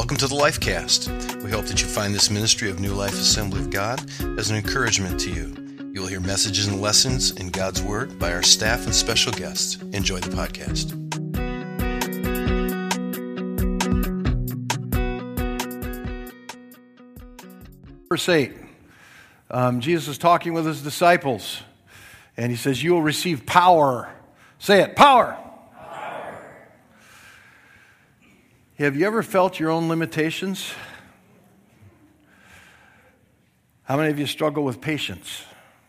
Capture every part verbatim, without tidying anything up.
Welcome to the Lifecast. We hope that you find this ministry of New Life Assembly of God as an encouragement to you. You will hear messages and lessons in God's Word by our staff and special guests. Enjoy the podcast. Verse eight, um, Jesus is talking with his disciples, and he says, you will receive power. Say it, power. Power. Have you ever felt your own limitations? How many of you struggle with patience?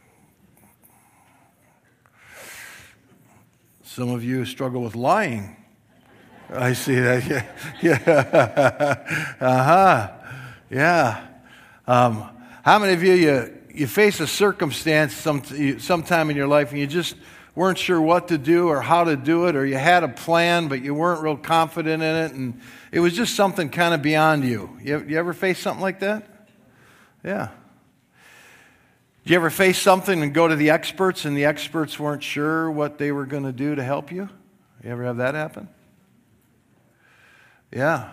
Some of you struggle with lying. I see that. Yeah. yeah. uh-huh. Yeah. Um, how many of you, you, you face a circumstance some, sometime in your life and you just weren't sure what to do or how to do it, or you had a plan but you weren't real confident in it, and it was just something kind of beyond you? You, you ever face something like that? Yeah. Did you ever face something and go to the experts and the experts weren't sure what they were going to do to help you? You ever have that happen? Yeah.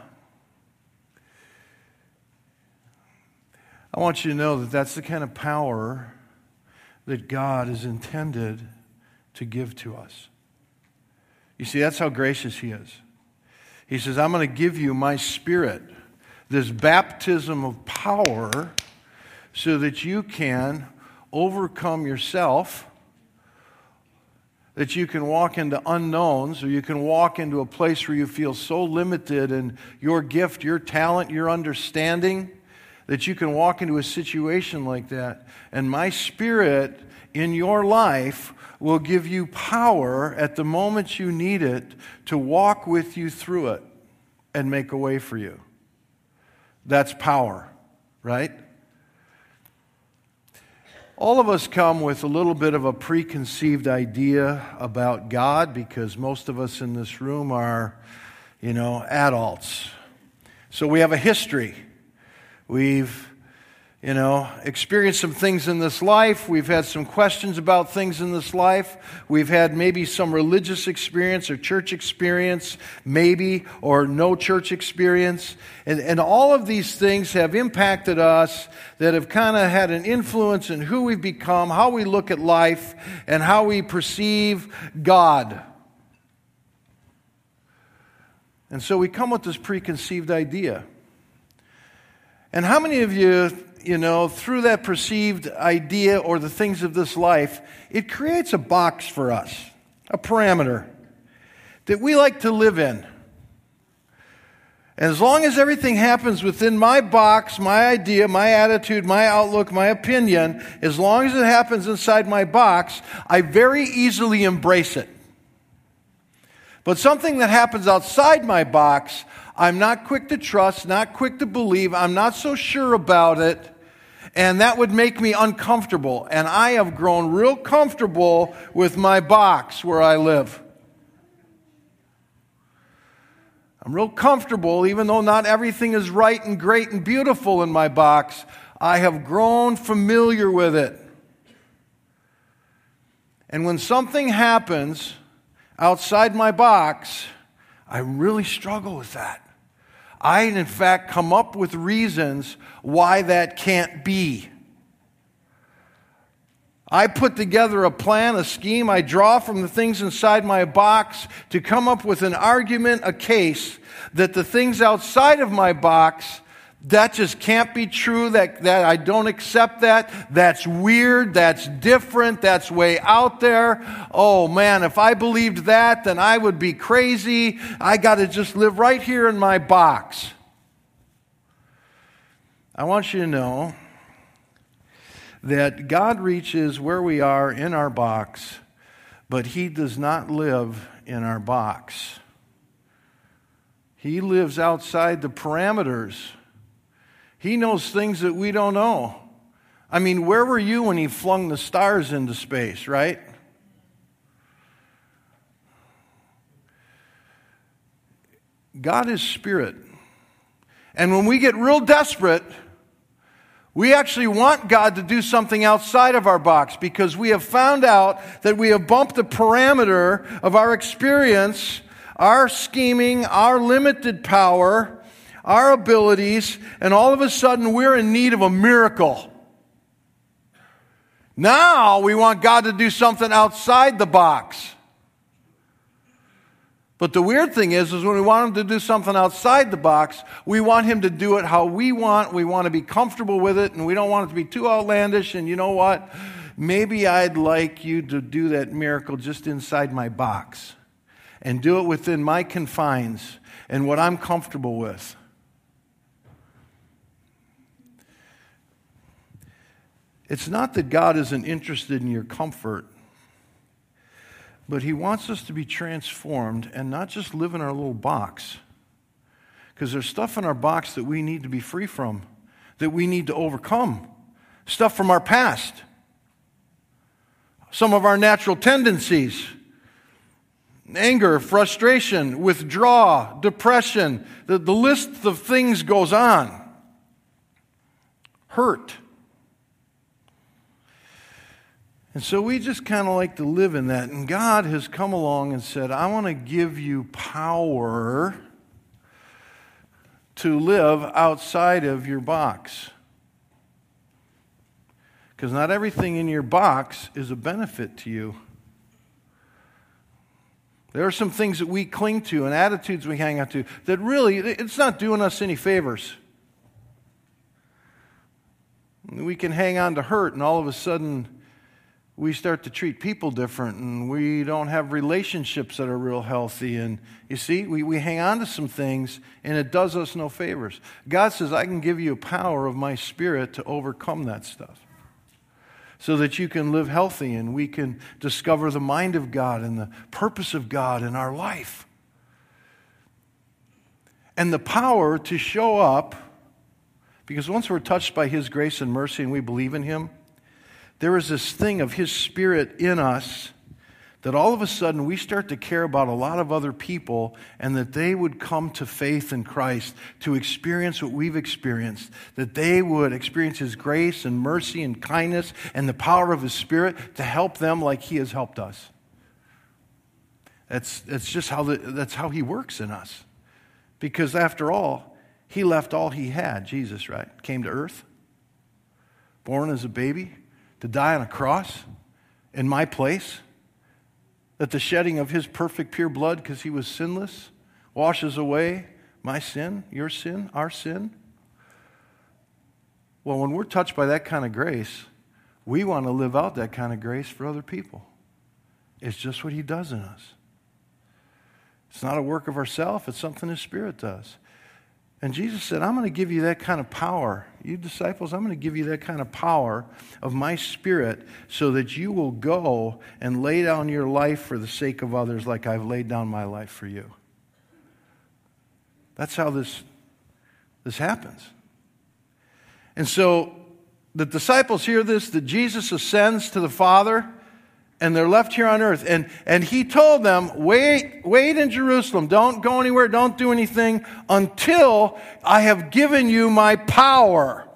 I want you to know that that's the kind of power that God is intended to give to us. You see, that's how gracious He is. He says, I'm going to give you my Spirit, this baptism of power, so that you can overcome yourself, that you can walk into unknowns, or you can walk into a place where you feel so limited in your gift, your talent, your understanding, that you can walk into a situation like that. And my Spirit in your life will give you power at the moment you need it to walk with you through it and make a way for you. That's power, right? All of us come with a little bit of a preconceived idea about God, because most of us in this room are, you know, adults. So we have a history. We've, you know, experienced some things in this life. We've had some questions about things in this life. We've had maybe some religious experience or church experience, maybe, or no church experience. And, and all of these things have impacted us, that have kind of had an influence in who we've become, how we look at life, and how we perceive God. And so we come with this preconceived idea. And how many of you, you know, through that perceived idea or the things of this life, it creates a box for us, a parameter that we like to live in. And as long as everything happens within my box, my idea, my attitude, my outlook, my opinion, as long as it happens inside my box, I very easily embrace it. But something that happens outside my box, I'm not quick to trust, not quick to believe, I'm not so sure about it, and that would make me uncomfortable. And I have grown real comfortable with my box where I live. I'm real comfortable, even though not everything is right and great and beautiful in my box. I have grown familiar with it. And when something happens outside my box, I really struggle with that. I, in fact, come up with reasons why that can't be. I put together a plan, a scheme. I draw from the things inside my box to come up with an argument, a case, that the things outside of my box, that just can't be true, that, that I don't accept that, that's weird, that's different, that's way out there. Oh man, if I believed that, then I would be crazy. I got to just live right here in my box. I want you to know that God reaches where we are in our box, but He does not live in our box. He lives outside the parameters. He knows things that we don't know. I mean, where were you when He flung the stars into space, right? God is spirit. And when we get real desperate, we actually want God to do something outside of our box, because we have found out that we have bumped the parameter of our experience, our scheming, our limited power, our abilities, and all of a sudden we're in need of a miracle. Now we want God to do something outside the box. But the weird thing is, is when we want Him to do something outside the box, we want Him to do it how we want. We want to be comfortable with it, and we don't want it to be too outlandish. And you know what? Maybe I'd like you to do that miracle just inside my box and do it within my confines and what I'm comfortable with. It's not that God isn't interested in your comfort, but He wants us to be transformed and not just live in our little box. Because there's stuff in our box that we need to be free from, that we need to overcome. Stuff from our past. Some of our natural tendencies. Anger, frustration, withdrawal, depression. The, the list of things goes on. Hurt. And so we just kind of like to live in that. And God has come along and said, I want to give you power to live outside of your box. Because not everything in your box is a benefit to you. There are some things that we cling to and attitudes we hang on to that really, it's not doing us any favors. We can hang on to hurt, and all of a sudden we start to treat people different, and we don't have relationships that are real healthy. And you see, we, we hang on to some things, and it does us no favors. God says, I can give you a power of my Spirit to overcome that stuff so that you can live healthy, and we can discover the mind of God and the purpose of God in our life. And the power to show up, because once we're touched by His grace and mercy and we believe in Him, there is this thing of His Spirit in us that all of a sudden we start to care about a lot of other people, and that they would come to faith in Christ to experience what we've experienced, that they would experience His grace and mercy and kindness and the power of His Spirit to help them like He has helped us. That's, that's just how, the, that's how He works in us. Because after all, He left all He had, Jesus, right? Came to earth, born as a baby, to die on a cross in my place, that the shedding of His perfect pure blood, because He was sinless, washes away my sin, your sin, our sin. Well, when we're touched by that kind of grace, we want to live out that kind of grace for other people. It's just what He does in us. It's not a work of ourselves, it's something His Spirit does. And Jesus said, I'm going to give you that kind of power. You disciples, I'm going to give you that kind of power of my Spirit so that you will go and lay down your life for the sake of others like I've laid down my life for you. That's how this, this happens. And so the disciples hear this, that Jesus ascends to the Father, and they're left here on earth. And, and He told them, wait, wait in Jerusalem. Don't go anywhere. Don't do anything until I have given you my power.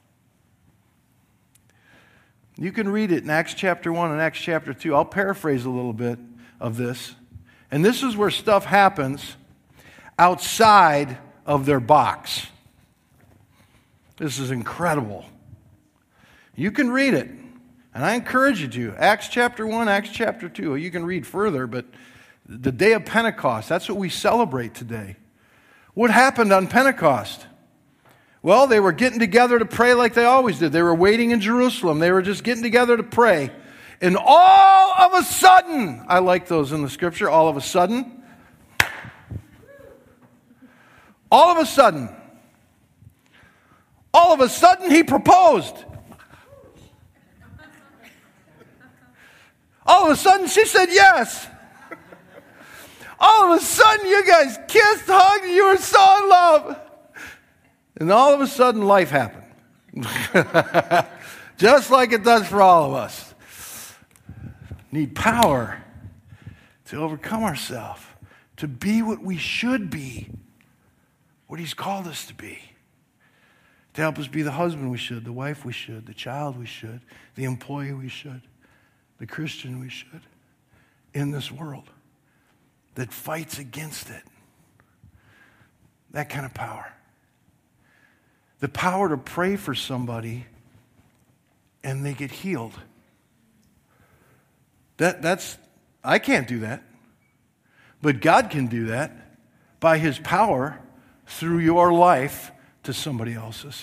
You can read it in Acts chapter one and Acts chapter two. I'll paraphrase a little bit of this. And this is where stuff happens outside of their box. This is incredible. You can read it. And I encourage you to. Acts chapter one, Acts chapter two. You can read further, but the day of Pentecost, that's what we celebrate today. What happened on Pentecost? Well, they were getting together to pray like they always did. They were waiting in Jerusalem. They were just getting together to pray. And all of a sudden, I like those in the scripture, all of a sudden, all of a sudden, all of a sudden He proposed. All of a sudden, she said yes. All of a sudden, you guys kissed, hugged, and you were so in love. And all of a sudden, life happened. Just like it does for all of us. Need power to overcome ourselves, to be what we should be, what He's called us to be. To help us be the husband we should, the wife we should, the child we should, the employee we should. The Christian we should, in this world that fights against it. That kind of power. the power to pray for somebody and they get healed. That, that's, I can't do that. But God can do that by His power through your life to somebody else's.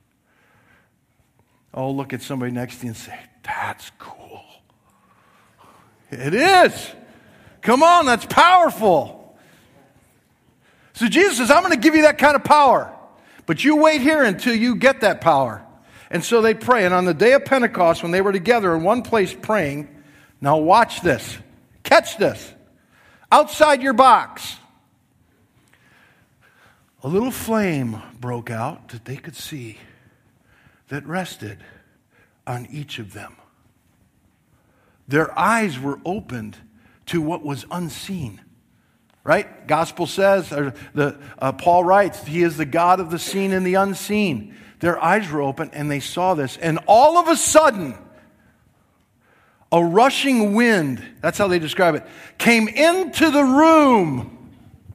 Oh, look at somebody next to you and say, that's cool. It is. Come on, that's powerful. So Jesus says, I'm going to give you that kind of power. But you wait here until you get that power. And so they pray. And on the day of Pentecost, when they were together in one place praying, now watch this. Catch this. Outside your box, a little flame broke out that they could see that rested on each of them. Their eyes were opened to what was unseen. Right? Gospel says, or the uh, Paul writes, He is the God of the seen and the unseen. Their eyes were open and they saw this. And all of a sudden, a rushing wind, that's how they describe it, came into the room.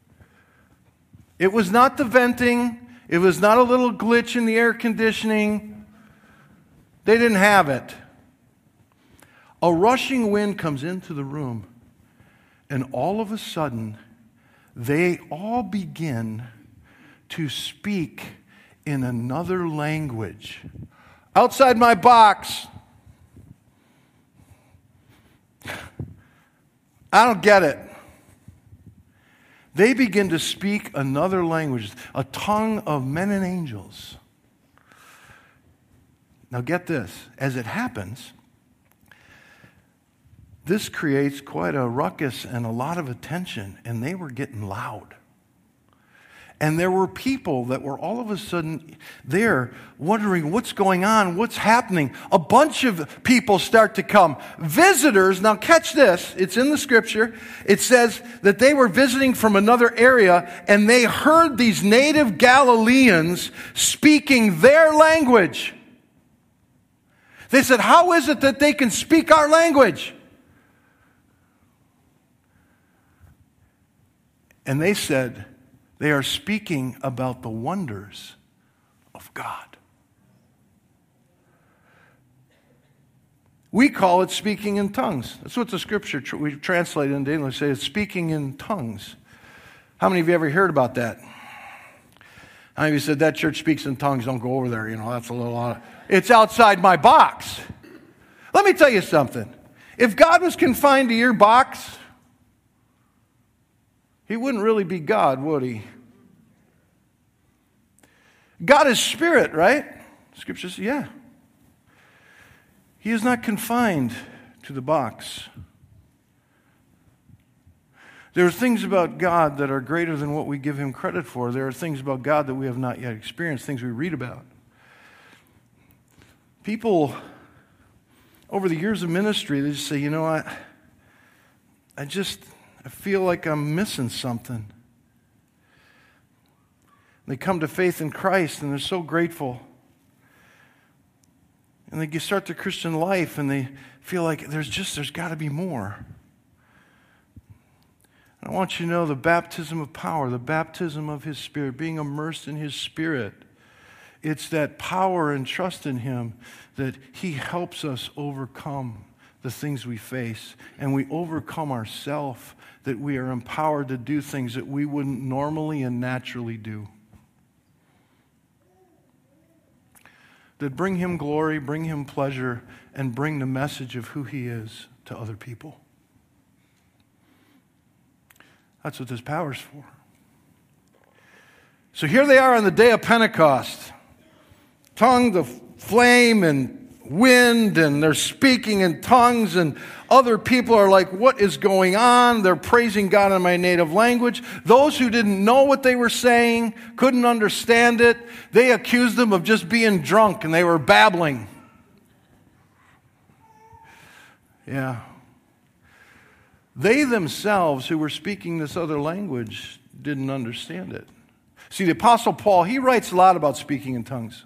It was not the venting. It was not a little glitch in the air conditioning. They didn't have it. A rushing wind comes into the room. And all of a sudden, they all begin to speak in another language. Outside my box. I don't get it. They begin to speak another language, a tongue of men and angels. Now get this. As it happens, this creates quite a ruckus and a lot of attention, and they were getting loud. And there were people that were all of a sudden there wondering what's going on, what's happening. A bunch of people start to come. Visitors, now catch this, it's in the scripture. It says that they were visiting from another area and they heard these native Galileans speaking their language. They said, how is it that they can speak our language? And they said, they are speaking about the wonders of God. We call it speaking in tongues. That's what the scripture tr- we translate into English. Say it's speaking in tongues. How many of you ever heard about that? How many of you said that church speaks in tongues? Don't go over there. You know, that's a little odd. It's outside my box. Let me tell you something. If God was confined to your box, He wouldn't really be God, would He? God is spirit, right? Scripture says, yeah. He is not confined to the box. There are things about God that are greater than what we give Him credit for. There are things about God that we have not yet experienced, things we read about. People, over the years of ministry, they just say, you know, I, I just... I feel like I'm missing something. They come to faith in Christ and they're so grateful. And they start their Christian life and they feel like there's just, there's got to be more. I want you to know the baptism of power, the baptism of His Spirit, being immersed in His Spirit. It's that power and trust in Him that He helps us overcome the things we face. And we overcome ourselves, that we are empowered to do things that we wouldn't normally and naturally do. That bring Him glory, bring Him pleasure, and bring the message of who He is to other people. That's what this power's for. So here they are on the day of Pentecost. Tongue, the flame, and wind, and they're speaking in tongues, and other people are like, what is going on? They're praising God in my native language. Those who didn't know what they were saying, couldn't understand it, they accused them of just being drunk, and they were babbling. Yeah. They themselves, who were speaking this other language, didn't understand it. See, the Apostle Paul, he writes a lot about speaking in tongues.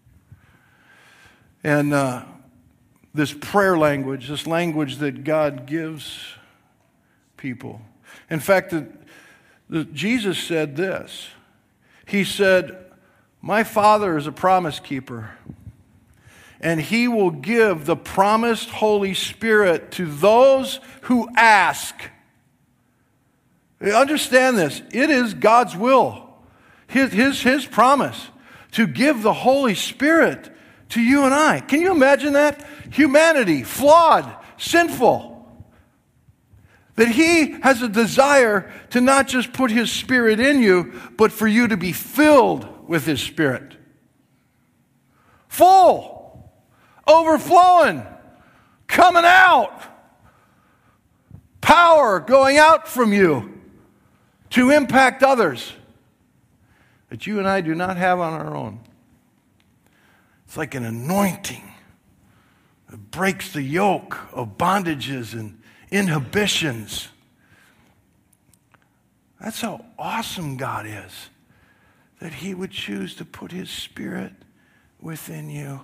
And uh, this prayer language, this language that God gives people. In fact, the, the, Jesus said this. He said, My Father is a promise keeper, and He will give the promised Holy Spirit to those who ask. Understand this. It is God's will, His, His, His promise to give the Holy Spirit to you and I. Can you imagine that? Humanity, flawed, sinful. That He has a desire to not just put His Spirit in you, but for you to be filled with His Spirit. Full, overflowing, coming out. Power going out from you to impact others that you and I do not have on our own. It's like an anointing that breaks the yoke of bondages and inhibitions. That's how awesome God is, that He would choose to put His Spirit within you,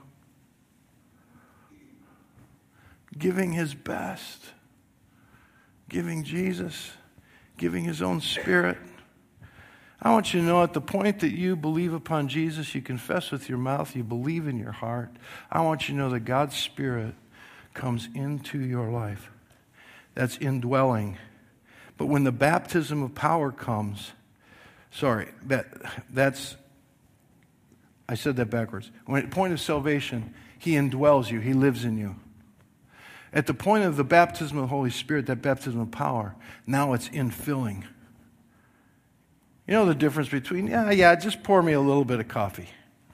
giving His best, giving Jesus, giving His own Spirit. I want you to know at the point that you believe upon Jesus, you confess with your mouth, you believe in your heart, I want you to know that God's Spirit comes into your life. That's indwelling. But when the baptism of power comes, sorry, that that's, I said that backwards. When at the point of salvation, He indwells you, He lives in you. At the point of the baptism of the Holy Spirit, that baptism of power, now it's infilling. You know the difference between, yeah, yeah, just pour me a little bit of coffee.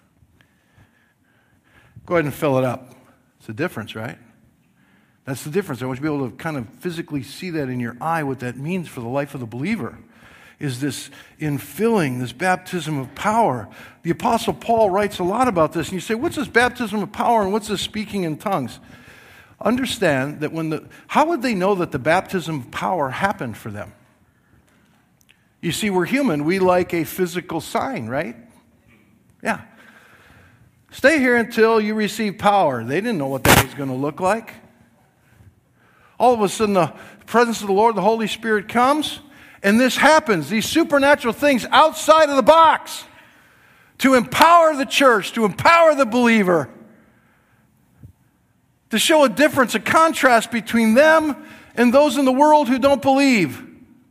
Go ahead and fill it up. It's a difference, right? That's the difference. I want you to be able to kind of physically see that in your eye, what that means for the life of the believer, is this infilling, this baptism of power. The Apostle Paul writes a lot about this, and you say, what's this baptism of power and what's this speaking in tongues? Understand that when the, how would they know that the baptism of power happened for them? You see, we're human. We like a physical sign, right? Yeah. Stay here until you receive power. They didn't know what that was going to look like. All of a sudden, the presence of the Lord, the Holy Spirit comes, and this happens. These supernatural things outside of the box to empower the church, to empower the believer, to show a difference, a contrast between them and those in the world who don't believe.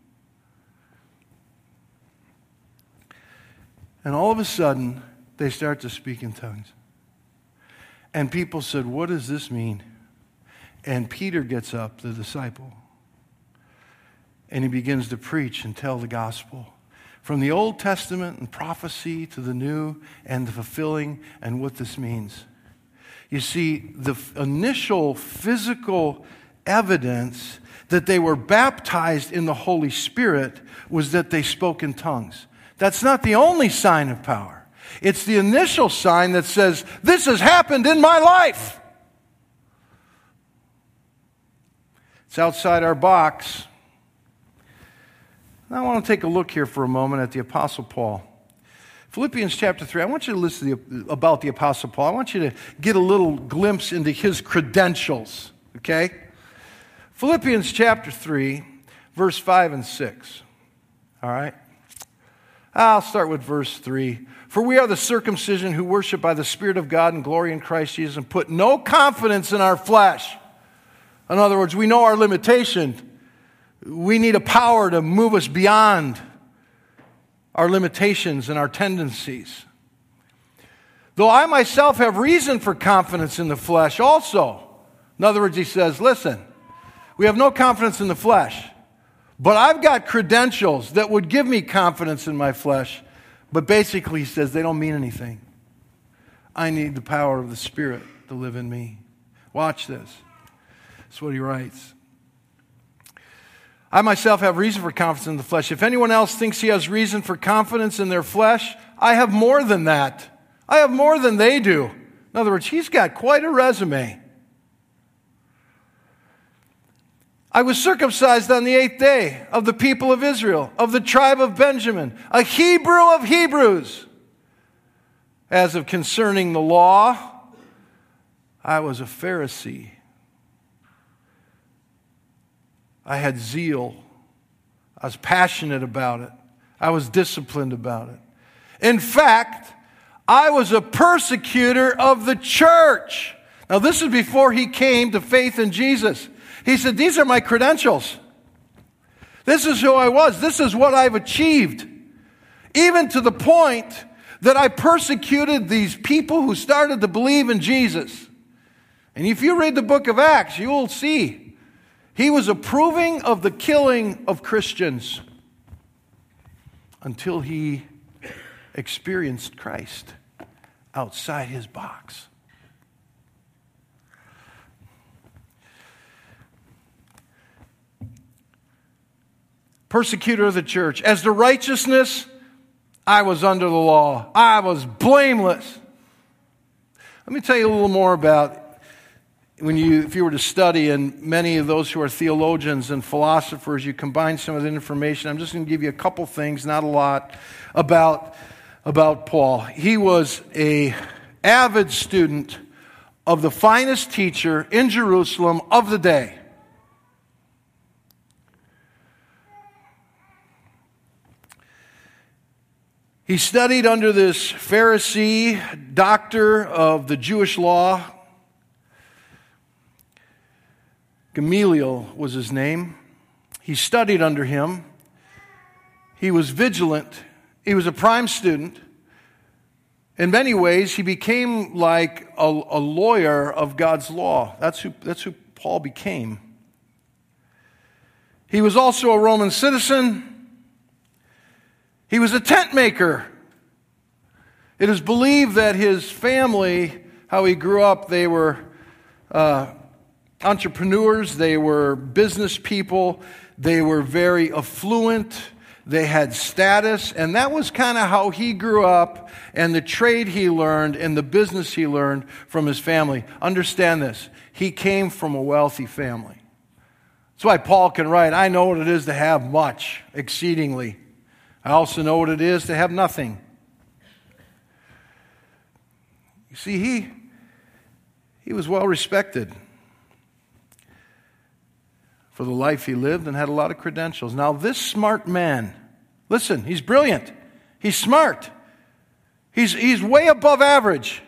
And all of a sudden, they start to speak in tongues. And people said, what does this mean? And Peter gets up, the disciple, and he begins to preach and tell the gospel. From the Old Testament and prophecy to the New and the fulfilling and what this means. You see, the initial physical evidence that they were baptized in the Holy Spirit was that they spoke in tongues. That's not the only sign of power. It's the initial sign that says, this has happened in my life. It's outside our box. Now I want to take a look here for a moment at the Apostle Paul. Philippians chapter three, I want you to listen to the, about the Apostle Paul. I want you to get a little glimpse into his credentials, okay? Philippians chapter three, verse five and six, all right? I'll start with verse three. For we are the circumcision who worship by the Spirit of God and glory in Christ Jesus and put no confidence in our flesh. In other words, we know our limitation. We need a power to move us beyond our limitations and our tendencies. Though I myself have reason for confidence in the flesh also. In other words, he says, listen, we have no confidence in the flesh, but I've got credentials that would give me confidence in my flesh. But basically, he says, they don't mean anything. I need the power of the Spirit to live in me. Watch this. That's what he writes. I myself have reason for confidence in the flesh. If anyone else thinks he has reason for confidence in their flesh, I have more than that. I have more than they do. In other words, he's got quite a resume. I was circumcised on the eighth day of the people of Israel, of the tribe of Benjamin, a Hebrew of Hebrews. As of concerning the law, I was a Pharisee. I had zeal. I was passionate about it. I was disciplined about it. In fact, I was a persecutor of the church. Now, this is before he came to faith in Jesus. He said, these are my credentials. This is who I was. This is what I've achieved. Even to the point that I persecuted these people who started to believe in Jesus. And if you read the book of Acts, you will see he was approving of the killing of Christians until he experienced Christ outside his box. Persecutor of the church. As the righteousness, I was under the law. I was blameless. Let me tell you a little more about when you, if you were to study, and many of those who are theologians and philosophers, you combine some of the information. I'm just going to give you a couple things, not a lot, about, about Paul. He was an avid student of the finest teacher in Jerusalem of the day. He studied under this Pharisee, doctor of the Jewish law. Gamaliel was his name. He studied under him. He was vigilant. He was a prime student. In many ways, he became like a, a lawyer of God's law. That's who, that's who Paul became. He was also a Roman citizen. He was a tent maker. It is believed that his family, how he grew up, they were uh, entrepreneurs, they were business people, they were very affluent, they had status, and that was kind of how he grew up, and the trade he learned and the business he learned from his family. Understand this, he came from a wealthy family. That's why Paul can write, I know what it is to have much, exceedingly. I also know what it is to have nothing. You see, he, he was well respected for the life he lived and had a lot of credentials. Now, this smart man, listen, he's brilliant. He's smart. He's, he's way above average.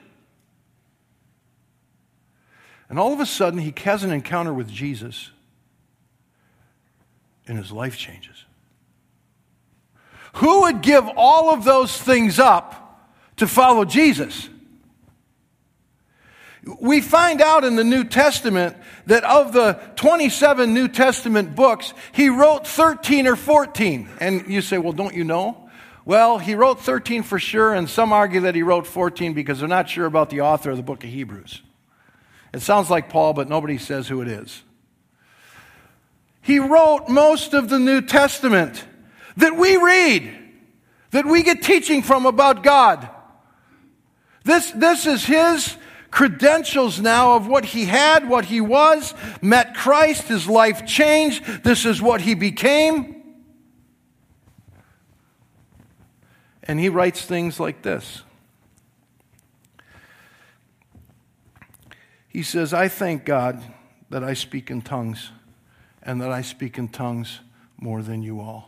And all of a sudden, he has an encounter with Jesus, and his life changes. Who would give all of those things up to follow Jesus? We find out in the New Testament that of the twenty-seven New Testament books, he wrote thirteen or fourteen. And you say, well, don't you know? Well, he wrote thirteen for sure, and some argue that he wrote fourteen because they're not sure about the author of the book of Hebrews. It sounds like Paul, but nobody says who it is. He wrote most of the New Testament that we read, that we get teaching from about God. This, this is his credentials now of what he had, what he was, met Christ, his life changed. This is what he became. And he writes things like this. He says, I thank God that I speak in tongues, and that I speak in tongues more than you all.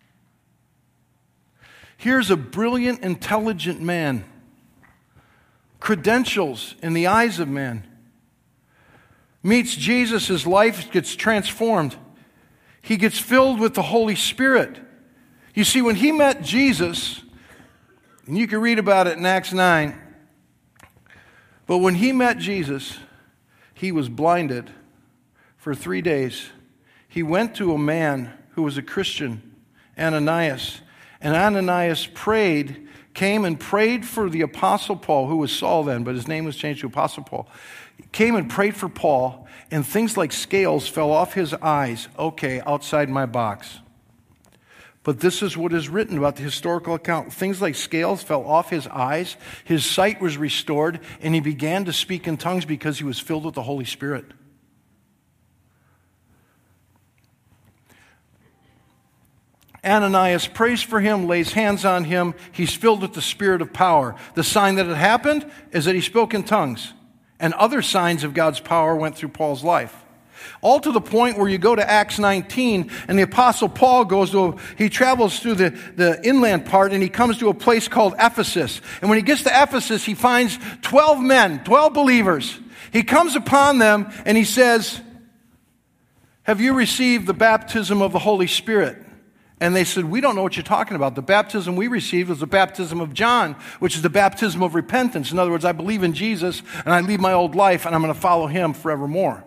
Here's a brilliant, intelligent man. Credentials in the eyes of man. Meets Jesus, his life gets transformed. He gets filled with the Holy Spirit. You see, when he met Jesus, and you can read about it in Acts nine, but when he met Jesus, he was blinded for three days. He went to a man who was a Christian, Ananias, and Ananias prayed, came and prayed for the Apostle Paul, who was Saul then, but his name was changed to Apostle Paul. Came and prayed for Paul, and things like scales fell off his eyes. Okay, outside my box. But this is what is written about the historical account. Things like scales fell off his eyes, his sight was restored, and he began to speak in tongues because he was filled with the Holy Spirit. Ananias prays for him, lays hands on him. He's filled with the spirit of power. The sign that had happened is that he spoke in tongues. And other signs of God's power went through Paul's life. All to the point where you go to Acts nineteen, and the Apostle Paul goes to, he travels through the, the inland part, and he comes to a place called Ephesus. And when he gets to Ephesus, he finds twelve men, twelve believers. He comes upon them, and he says, have you received the baptism of the Holy Spirit? And they said, we don't know what you're talking about. The baptism we received was the baptism of John, which is the baptism of repentance. In other words, I believe in Jesus, and I leave my old life, and I'm going to follow him forevermore.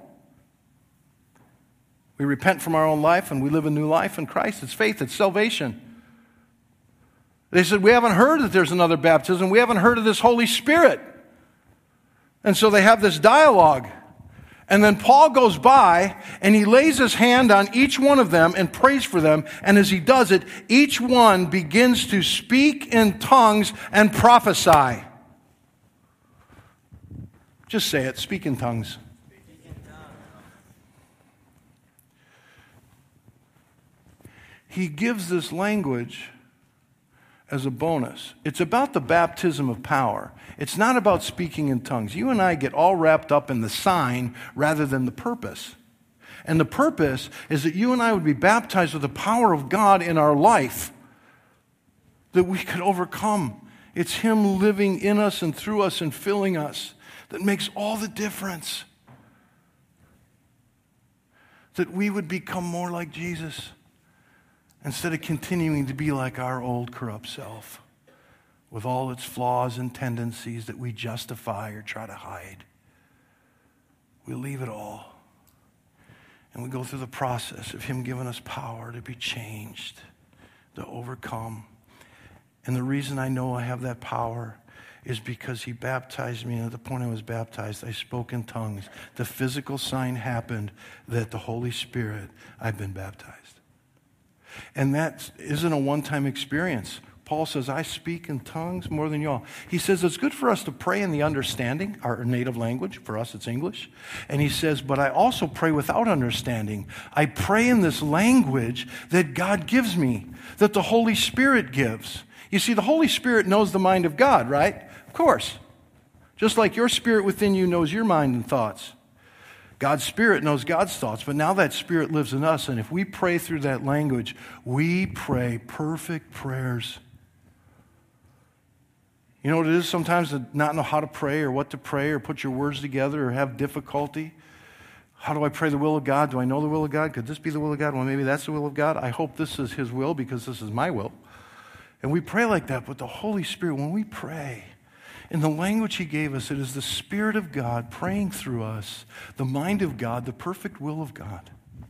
We repent from our own life, and we live a new life in Christ. It's faith, it's salvation. They said, we haven't heard that there's another baptism. We haven't heard of this Holy Spirit. And so they have this dialogue. And then Paul goes by, and he lays his hand on each one of them and prays for them. And as he does it, each one begins to speak in tongues and prophesy. Just say it, speak in tongues. He gives this language as a bonus. It's about the baptism of power. It's not about speaking in tongues. You and I get all wrapped up in the sign rather than the purpose. And the purpose is that you and I would be baptized with the power of God in our life, that we could overcome. It's him living in us and through us and filling us that makes all the difference. That we would become more like Jesus, instead of continuing to be like our old corrupt self with all its flaws and tendencies that we justify or try to hide. We leave it all. And we go through the process of him giving us power to be changed, to overcome. And the reason I know I have that power is because he baptized me, and at the point I was baptized, I spoke in tongues. The physical sign happened that the Holy Spirit, I've been baptized. And that isn't a one-time experience. Paul says, I speak in tongues more than y'all. He says it's good for us to pray in the understanding, our native language. For us, it's English. And he says, but I also pray without understanding. I pray in this language that God gives me, that the Holy Spirit gives. You see, the Holy Spirit knows the mind of God, right? Of course. Just like your spirit within you knows your mind and thoughts. God's Spirit knows God's thoughts, but now that Spirit lives in us, and if we pray through that language, we pray perfect prayers. You know what it is sometimes to not know how to pray or what to pray or put your words together or have difficulty? How do I pray the will of God? Do I know the will of God? Could this be the will of God? Well, maybe that's the will of God. I hope this is his will because this is my will. And we pray like that, but the Holy Spirit, when we pray, in the language he gave us, it is the Spirit of God praying through us, the mind of God, the perfect will of God.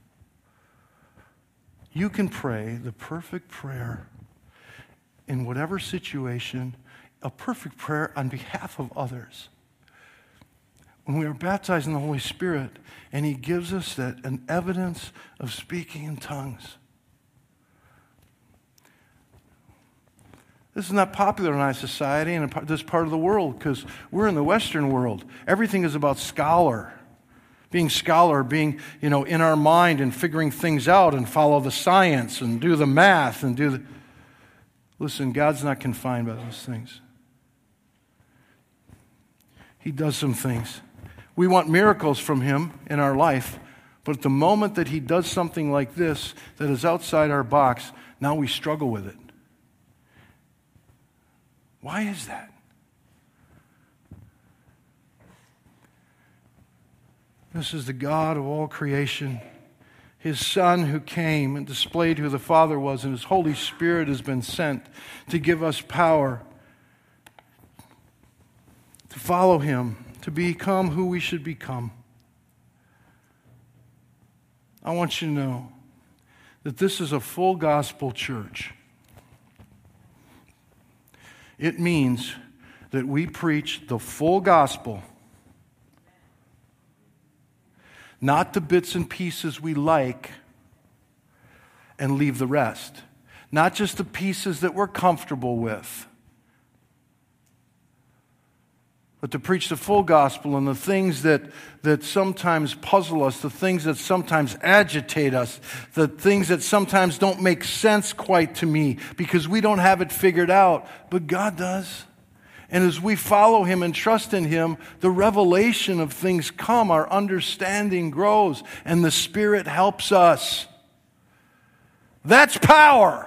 You can pray the perfect prayer in whatever situation, a perfect prayer on behalf of others. When we are baptized in the Holy Spirit, and he gives us that an evidence of speaking in tongues. This is not popular in our society and in this part of the world because we're in the Western world. Everything is about scholar. Being scholar, being, you know, in our mind and figuring things out and follow the science and do the math and do the... Listen, God's not confined by those things. He does some things. We want miracles from him in our life, but at the moment that he does something like this that is outside our box, now we struggle with it. Why is that? This is the God of all creation, his Son who came and displayed who the Father was, and his Holy Spirit has been sent to give us power to follow him, to become who we should become. I want you to know that this is a full gospel church. It means that we preach the full gospel, not the bits and pieces we like and leave the rest. Not just the pieces that we're comfortable with, but to preach the full gospel and the things that, that sometimes puzzle us, the things that sometimes agitate us, the things that sometimes don't make sense quite to me because we don't have it figured out, but God does. And as we follow him and trust in him, the revelation of things come, our understanding grows, and the Spirit helps us. That's power.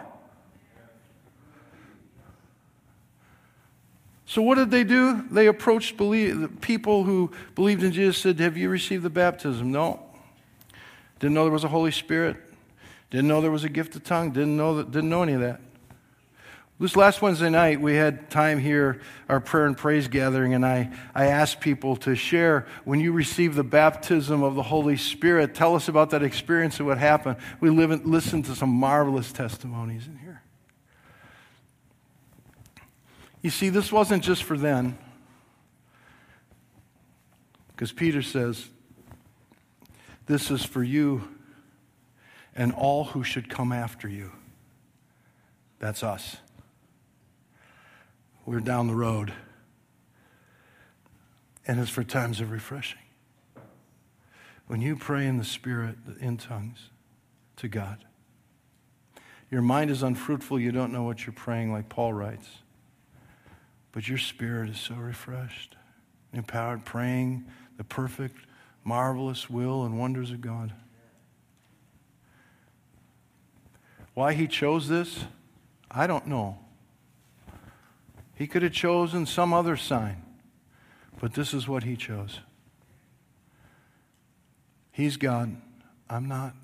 So what did they do? They approached believe, people who believed in Jesus, said, have you received the baptism? No. Didn't know there was a Holy Spirit. Didn't know there was a gift of tongue. Didn't know that, didn't know any of that. This last Wednesday night, we had time here, our prayer and praise gathering, and I, I asked people to share, when you receive the baptism of the Holy Spirit, tell us about that experience and what happened. We live and listen to some marvelous testimonies in here. You see, this wasn't just for then, because Peter says, this is for you and all who should come after you. That's us. We're down the road. And it's for times of refreshing. When you pray in the Spirit, in tongues, to God, your mind is unfruitful, you don't know what you're praying, like Paul writes. But your spirit is so refreshed, empowered, praying the perfect, marvelous will and wonders of God. Why he chose this, I don't know. He could have chosen some other sign, but this is what he chose. He's God. I'm not.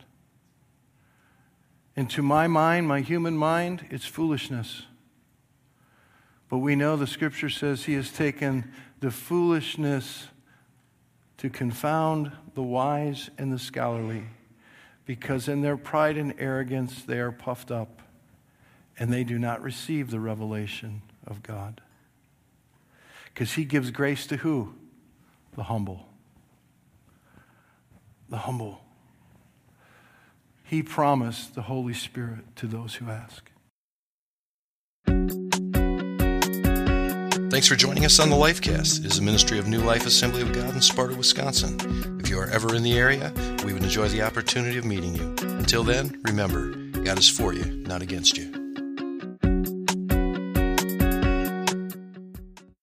And to my mind, my human mind, it's foolishness. But we know the Scripture says he has taken the foolishness to confound the wise and the scholarly, because in their pride and arrogance they are puffed up, and they do not receive the revelation of God. Because he gives grace to who? The humble. The humble. He promised the Holy Spirit to those who ask. Thanks for joining us on the Lifecast. It is a ministry of New Life Assembly of God in Sparta, Wisconsin. If you are ever in the area, we would enjoy the opportunity of meeting you. Until then, remember, God is for you, not against you.